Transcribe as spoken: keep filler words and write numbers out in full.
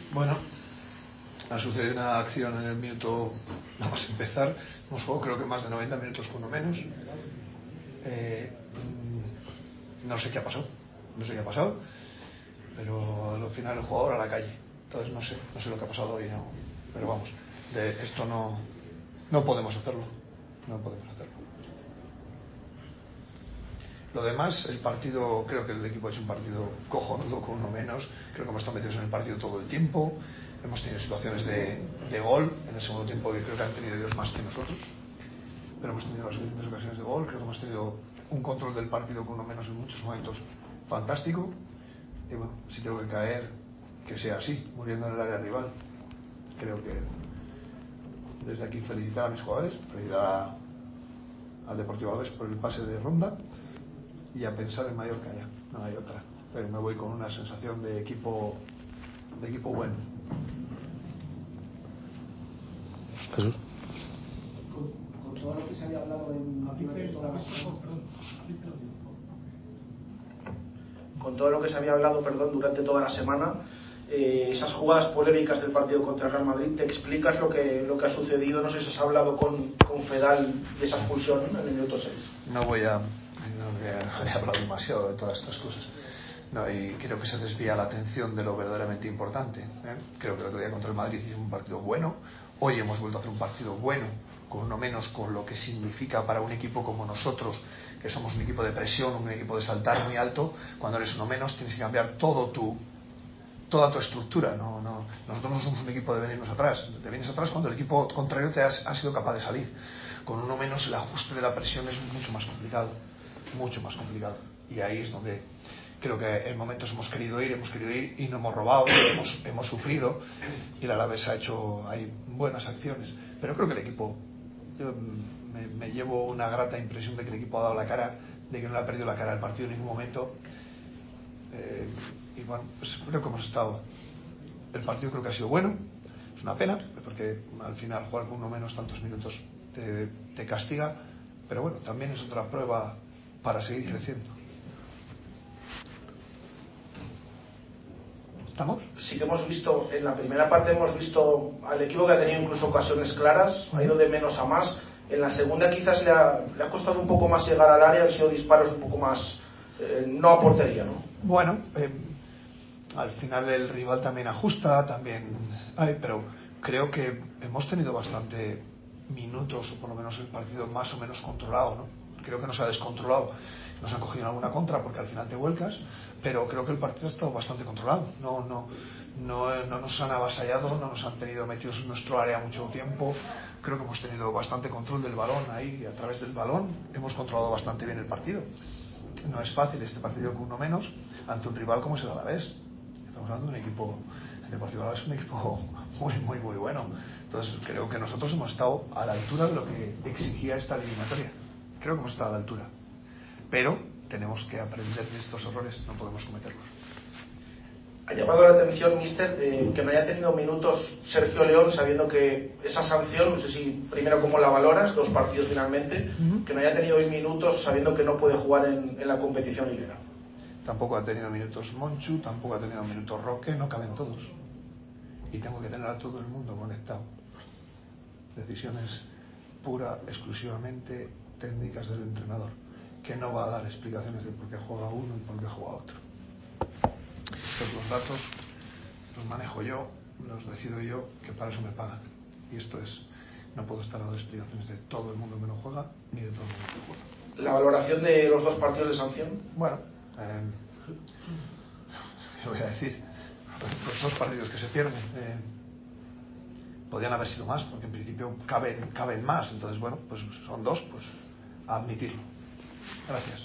Bueno, ha sucedido una acción en el minuto, nada más empezar, hemos jugado creo que más de noventa minutos con lo menos. Eh, no sé qué ha pasado, no sé qué ha pasado, pero al final el jugador a la calle. Entonces no sé, no sé lo que ha pasado hoy, no, pero vamos, de esto no, no podemos hacerlo, no podemos hacerlo. Lo demás, el partido, creo que el equipo ha hecho un partido cojonudo con uno menos, creo que hemos estado metidos en el partido todo el tiempo, hemos tenido situaciones de, de gol en el segundo tiempo, y creo que han tenido ellos más que nosotros, pero hemos tenido las suficientes ocasiones de gol, creo que hemos tenido un control del partido con uno menos en muchos momentos fantástico, y bueno, si tengo que caer, que sea así, muriendo en el área rival. Creo que desde aquí felicitar a mis jugadores, felicitar a, al Deportivo Alavés por el pase de ronda, y a pensar en Mallorca ya, no hay otra, pero me voy con una sensación de equipo de equipo bueno. Jesús. Con, con todo lo que se había hablado en durante toda la semana, con todo lo que se había hablado, perdón, durante toda la semana, eh, esas jugadas polémicas del partido contra el Real Madrid, ¿te explicas lo que lo que ha sucedido? No sé si has hablado con, con Fedal de esa expulsión, ¿no?, en el minuto seis. No voy a no voy a, he hablado demasiado de todas estas cosas, no, y creo que se desvía la atención de lo verdaderamente importante, ¿eh? Creo que el otro día contra el Madrid hicimos un partido bueno, hoy hemos vuelto a hacer un partido bueno, con uno menos, con lo que significa para un equipo como nosotros, que somos un equipo de presión, un equipo de saltar muy alto. Cuando eres uno menos tienes que cambiar todo tu toda tu estructura, no, no, nosotros no somos un equipo de venirnos atrás, te vienes atrás cuando el equipo contrario te has, ha sido capaz de salir. Con uno menos el ajuste de la presión es mucho más complicado, mucho más complicado, y ahí es donde creo que en momentos hemos querido ir, hemos querido ir y no hemos robado, hemos, hemos sufrido, y el Alavés ha hecho hay buenas acciones, pero creo que el equipo, yo me, me llevo una grata impresión de que el equipo ha dado la cara, de que no le ha perdido la cara al partido en ningún momento. Eh, y bueno, pues creo que hemos estado, el partido creo que ha sido bueno, es una pena porque al final jugar con uno menos tantos minutos te, te castiga, pero bueno, también es otra prueba para seguir creciendo. ¿Estamos? Sí que hemos visto, en la primera parte hemos visto al equipo que ha tenido incluso ocasiones claras, ha ido de menos a más. En la segunda quizás le ha, le ha costado un poco más llegar al área, han sido disparos un poco más, eh, no a portería, ¿no? Bueno, eh, al final el rival también ajusta, también hay, pero creo que hemos tenido bastante minutos, o por lo menos el partido más o menos controlado, ¿no? Creo que nos ha descontrolado, nos han cogido en alguna contra porque al final te vuelcas, pero creo que el partido ha estado bastante controlado, no, no, no, no nos han avasallado, no nos han tenido metidos en nuestro área mucho tiempo. Creo que hemos tenido bastante control del balón ahí, y a través del balón hemos controlado bastante bien el partido. No es fácil este partido con uno menos ante un rival como es el Alavés. Estamos hablando de un equipo, el Deportivo Alavés es un equipo muy, muy, muy bueno. Entonces creo que nosotros hemos estado a la altura de lo que exigía esta eliminatoria. Creo que hemos estado a la altura. Pero tenemos que aprender de estos errores, no podemos cometerlos. Ha llamado la atención, míster, eh, que no haya tenido minutos Sergio León, sabiendo que esa sanción, no sé si primero cómo la valoras, dos partidos finalmente, uh-huh. que no haya tenido hoy minutos sabiendo que no puede jugar en, en la competición liguera. Tampoco ha tenido minutos Monchu, tampoco ha tenido minutos Roque, no caben todos. Y tengo que tener a todo el mundo conectado. Decisiones pura, exclusivamente técnicas del entrenador, que no va a dar explicaciones de por qué juega uno y por qué juega otro. Estos los datos los manejo yo, los decido yo, que para eso me pagan. Y esto es, no puedo estar dando explicaciones de todo el mundo que no juega, ni de todo el mundo que juega. ¿La valoración de los dos partidos de sanción? Bueno, eh, voy a decir, los dos partidos que se pierden eh, podrían haber sido más, porque en principio caben, caben más, entonces bueno, pues son dos, pues a admitirlo. Gracias.